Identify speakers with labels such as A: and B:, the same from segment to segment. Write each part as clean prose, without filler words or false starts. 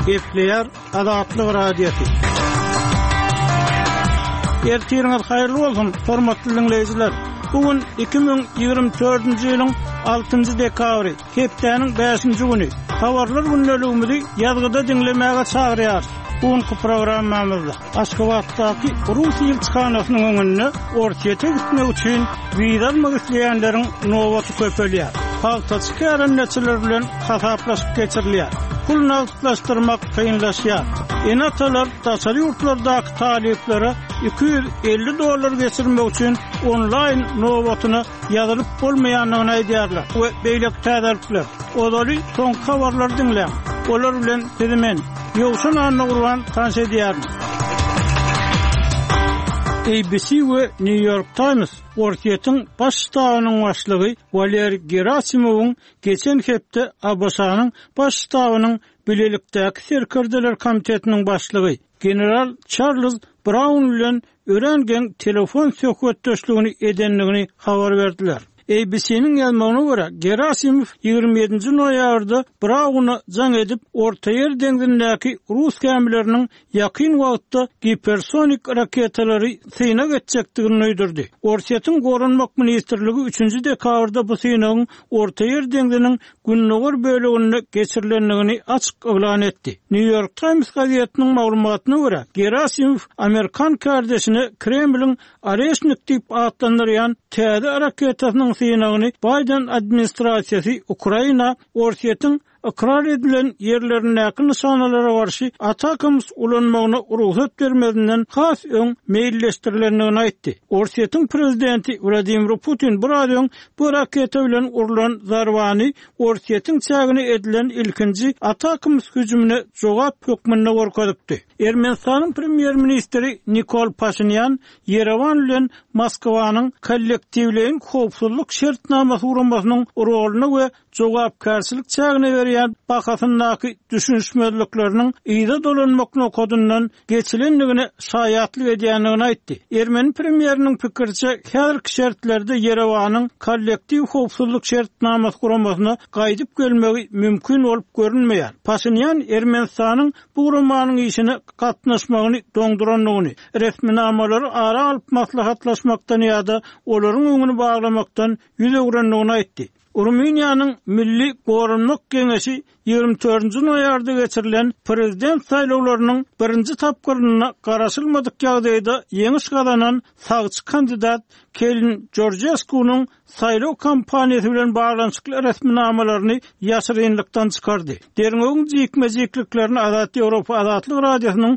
A: Gepleyer Azatlyk Radiosu. Ertirňiz haýyrly bolsun, hormatly dinleýijiler. Bugün 2024-nji ýylyň 6-njy dekabry, hepdeniň 5-nji güni. Habarlar günnäligimizi ýazgyda dinlemäge çagyrýar. Bugünkü programmamyzda Aşgabatdaky Rus elçixanasynyň öňünde ortaýa gitmek üçin wiza almak isleýänleriň nowaty köpelýär. Haltaçky arançylar bilen hasaplaşyp geçirilýär. Pulny altylaşdyrmak kynlaşýar. Enatalar taşary ýurtlardaky talepleri $250 geçirmek üçin online nowatyny ýazylyp bolmaýanyny aýdýarlar. We beýlek täzelikler. Odaly soň habarlar dinleýär. Olar bilen tezemen ýogşan anny gurban tanş edýär. ABC we New York Times Ortiýetin baş ştabynyň başlygy Valeri Gerasimowyň geçen hepde ABŞ-nyň baş ştabynyň bilelikdäki serkerdeler komitetiniň başlygy General Charles Brown bilen örengen telefon söhbetdeşligini edenligini habar berdiler. ABC'nin ýazmagyna görä Gerasimow 27-nji noýabrda Brown'u jaň edip Orta Ýer deňzindäki Rus kämileriniň ýakyn wagtda hipersonik raketalary syna geçjekdigini öýdürdi. Ortaýetin gorunmak ministrligi 3-nji dekabrda bu synagyň Orta Ýer deňziniň günnäger böleginde geçirilendigini açyk elan etdi. New York Times gazetiniň maglumatyna görä Gerasimow Amerikan kardeşine Kremliň Areshnik diýip adlandyrýan täze raketasynyň synagyny Biden administrasiýasy Ukraina ortaýetin ikrar edilen yerlerindäki nişanalara garşy atakymys ulanmagyna ruhsat bermedinden has öň meýilleşdirilendigini aýtdy. Ortaýetin prezidenti Vladimir Putin bu radioň bu raketa bilen urulan zarbany ortaýetin çägini edilen ilkinji atakymys hüjümine jogap hökmünde gorkadypdy. Ermenistanyň premier ministri Nikol Pashinyan Yerevan bilen Moskwanyň kollektiwligiň howpsuzlyk şertnamasy uranmasynyň roluny we jogapkarçylyk çägine berýän bahasyndaky düşünşmezlikleriniň ýyda dolanmakna kodundan geçilendigini şaýatlyk edýändigini aýtdy. Ermeni premieriniň pikirçe häzirki şertlerde Yerewanyň kollektiw howpsuzlyk şertnamasy uranmasyna gaýdyp gelmegi mümkin bolup görünmeýär. Pashinyan Ermenistanyň bu uranmanyň işine gatnaşmagyny doňduranlygyny, resminamaları ara alyp maslahatlaşmakdan ýa-da olaryň öňüni baglamakdan ýüze öwrenligini aýtdy. Ruminiýanyň Milli Gorunmak Geňeşi 24-nji noýabrda geçirilen prezident saýlawlarynyň birinji tapgyryna garaşylmadyk ýagdaýda ýeňiş gazanan sagçy kandidat Kelin Georgescu'nyň saýlaw kampaniýasy bilen baglanşykly resminamalaryny ýaşyrynlykdan çykardy. Derňegiň jikmejikliklerini Azat Ýewropa Azatlyk Radiosynyň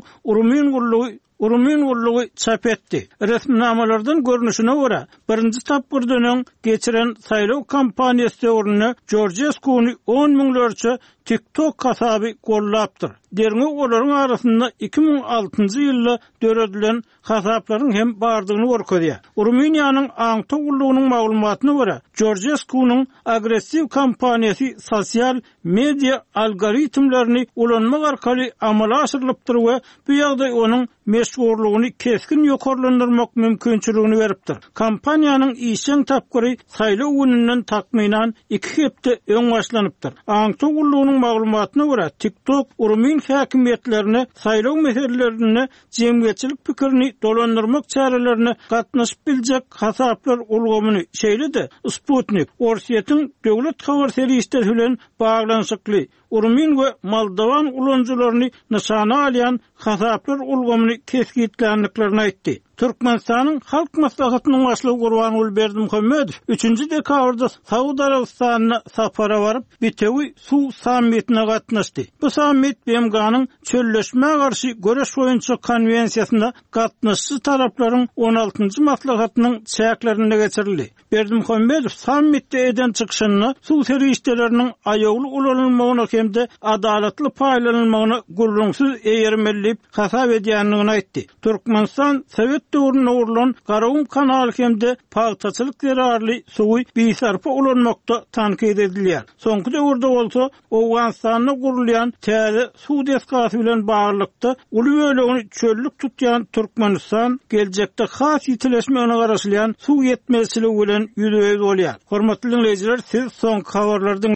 A: Urumin ullugy çap etdi. Resminamalardan görünüşine görä, birinji tapgyrdan geçiren saýlaw kampaniýasy ornuny Georgescu'ny 10 miňlerçe TikTok hasaby gollapdyr. Derňe olaryň arasynda 2006-njy ýylda döredilen hasaplaryň hem bardygyny görkezýär. Ruminiýanyň aňta ullugynyň maglumatyna görä, Georgescu'nyň agressiw kampaniýasy sosial media algoritmlaryny ulanmak arkaly amala aşyrylypdyr we bu ýagdaýonyň meşgurlugyny keskin ýokarlandyrmak mümkinçiligini beripdir. Kampaniýanyň işçiň tapgyry saýlaw gününden takminan 2 hepde öň başlanypdyr. Aňta ullugynyň maglumatyna görä TikTok Rumin häkimetlerini saýlaw meselelerini jemgyýetçilik pikirini dolandyrmak çarelerini gatnaşyp biljek hasaplar ulgamyny şeýledi. Sputnik ortaýetin döwlet habar serýisleri bilen baglanşykly Urmin we Moldovan ulanjylaryny nişana alýan hasaplar ulgamyny kesgitlenliklerini aýtdy. Türkmenistanyň halk maslahatynyň başlygy Gurbanuly Berdimuhammedow 3-nji dekabrda Saudi Arabistanyna sapara baryp Bitewi suw sammitine gatnaşdy. Bu sammit BMG-nyň çölleşme garşy göreş boýunça konwensiýasyna gatnaşçy taraplaryň 16-njy maslahatynyň çäklerinde geçirildi. Berdimuhammedow sammitde eden çykyşyny suw serýişleriniň aýagly ulanylmagyna hemde adalatly paýlanylmagyna gurrunsyz eýermelip hasap edýändigini aýtdy. Türkmenistan Sowet döwrüne urulan Garawum kanaly hemde paýtaçylyk zerarly suwy biýsarpa ulanmakda tankid edilýär. Soňky döwürde bolsa Owganistanda gurulýan täze suw desgasy bilen baglykda uly bölegini çöllük tutýan Türkmenistan geljekde has ýitileşmegine garaşylýan suw ýetmezçiligi bilen ýüzüňiz bolýar. Hormatly dinleýijiler, siz soňky habarlardan